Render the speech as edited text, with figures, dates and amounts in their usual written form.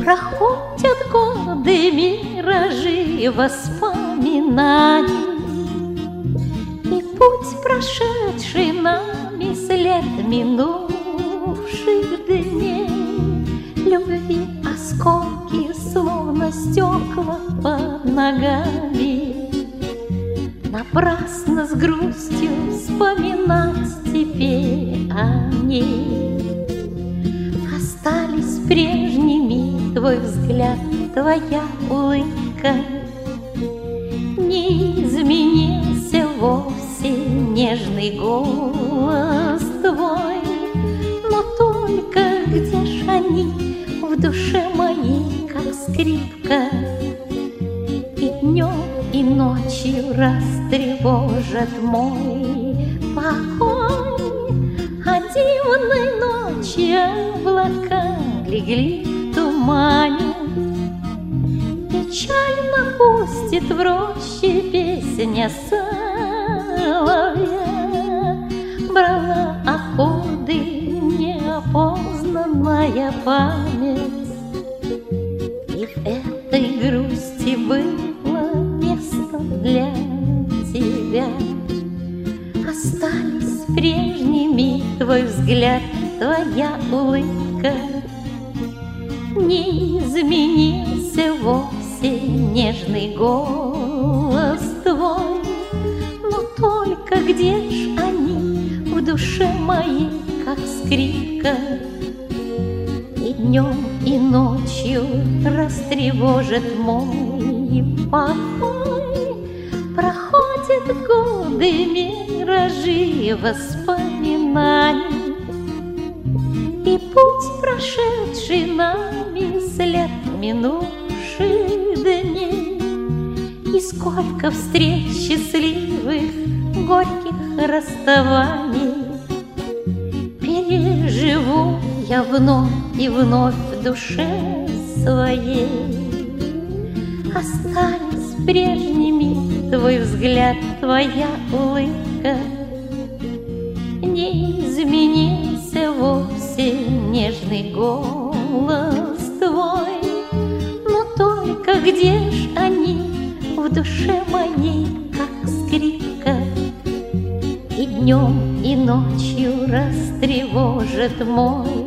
Проходят годы, миражи воспоминаний, и путь, прошедший нами, след минувших дней. Любви осколки, словно стекла под ногами. Напрасно с грустью вспоминать теперь о ней. Остались прежними твой взгляд, твоя улыбка. Не изменился вовсе нежный голос твой, но только где ж они в душе моей, как скрипка, и днем, и ночью растревожат мой покой. А дивной ночи облака легли в тумане, печально пустит в роще песня соловья. Брала аккорды неопознанная память, и в этой грусти было место для тебя. Остались прежними твой взгляд, твоя улыбка. Не изменился вовсе нежный голос твой, но только где ж они в душе моей, как скрипка, и днем, и ночью растревожит мой покой. Проходят годы, миражи воспоминаний, и путь, прошедший нами, след минувших дней. И сколько встреч счастливых, горьких расставаний переживу я вновь и вновь в душе своей. Остались прежними твой взгляд, твоя улыбка. Не изменился вовсе нежный голос твой, но только где ж они в душе моей, как скрипка, и днем, и ночью растревожит мой